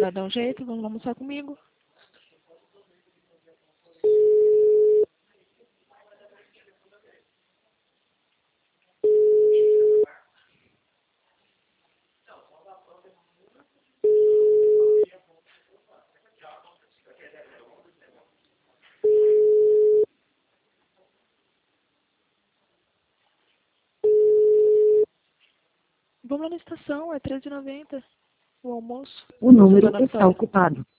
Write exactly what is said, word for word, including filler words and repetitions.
Vai dar um jeito, vamos almoçar comigo. Vamos lá na estação, é treze e noventa. O almoço. O número está ocupado.